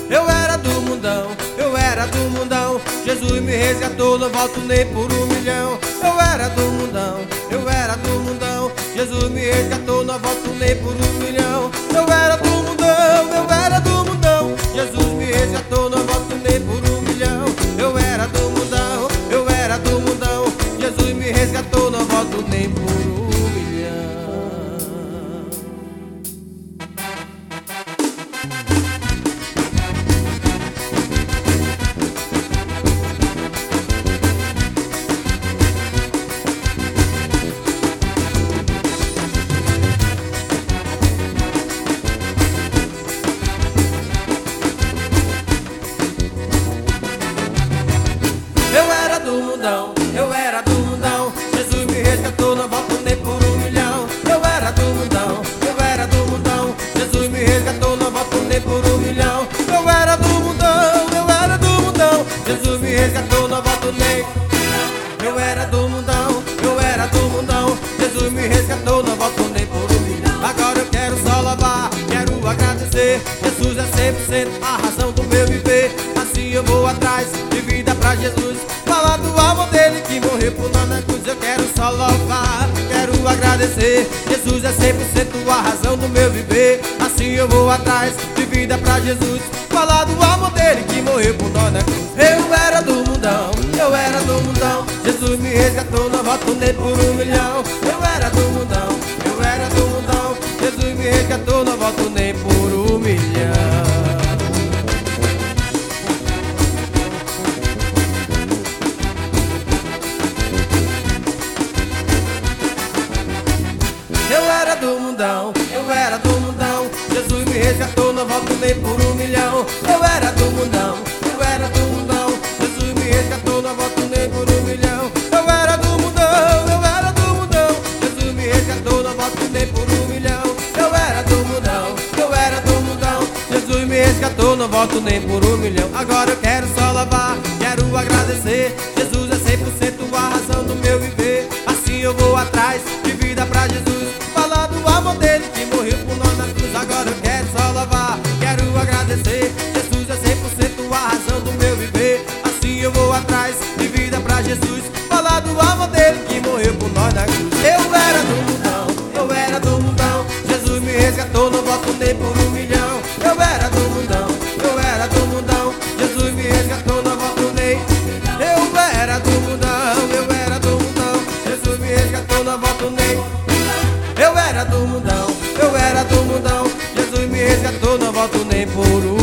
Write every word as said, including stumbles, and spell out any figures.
Eu era do mundão, eu era do mundão. Jesus me resgatou, não volto nem por um milhão. Eu era do mundão, eu era do mundão. Jesus me resgatou, não volto nem por um milhão. Eu era do mundão, eu era do mundão. Jesus me resgatou, não volto nem por um milhão. Eu era do mundão, eu era do mundão. Jesus me resgatou, não volto nem por um milhão. Eu era do mundão, eu era do mundão. Jesus me resgatou, não volto nem por um milhão. Eu era do mundão, eu era do mundão. Jesus me resgatou, não volto nem por um milhão. Eu era do mundão, eu era do mundão. Jesus me resgatou, não volto nem. Eu era do mundão, eu era do mundão. Jesus me resgatou, não volto nem por um milhão. Agora eu quero só louvar, quero agradecer. Jesus é cem por cento a razão do meu viver. Assim eu vou atrás de vida pra Jesus, falar do amor dele que morreu por nós na cruz. Eu quero só louvar, quero agradecer. Jesus é cem por cento a razão do meu viver. Assim eu vou atrás de vida pra Jesus, falar do amor dele que morreu por nós na cruz. Eu era do mundão, eu era do mundão. Jesus me resgatou, não volto nem por um milhão. Eu era do mundão, eu era do mundão. Jesus me resgatou, não volto nem por um milhão. Eu era do mundão, eu era do mundão. Jesus me resgatou, não volto nem por um milhão. Eu era do mundão, eu era do mundão. Jesus me resgatou, não volto nem por um milhão. Eu era do mundão, eu era do mundão. Jesus me resgatou, não volto nem por um milhão. Eu era do mundão, eu era do mundão. Jesus me resgatou, não volto nem por um milhão. Agora eu quero só louvar, quero agradecer. Jesus é cem por cento a razão do meu viver. Assim eu vou atrás de vida pra Jesus, falar do amor dele que morreu por nós na cruz. Agora eu quero só louvar, quero agradecer. Jesus é cem por cento a razão do meu viver. Assim eu vou atrás de vida pra Jesus, falar do amor dele que morreu por nós na cruz. Eu era do mundão, eu era do mundão. Jesus me resgatou, não volto nem por um milhão. Eu era do mundão, eu era do mundão. Jesus me resgatou, não volto nem. Eu era do mundão, eu era do mundão. Jesus me resgatou, não volto nem. Eu era do mundão, eu era do mundão. Jesus me resgatou, não volto nem por um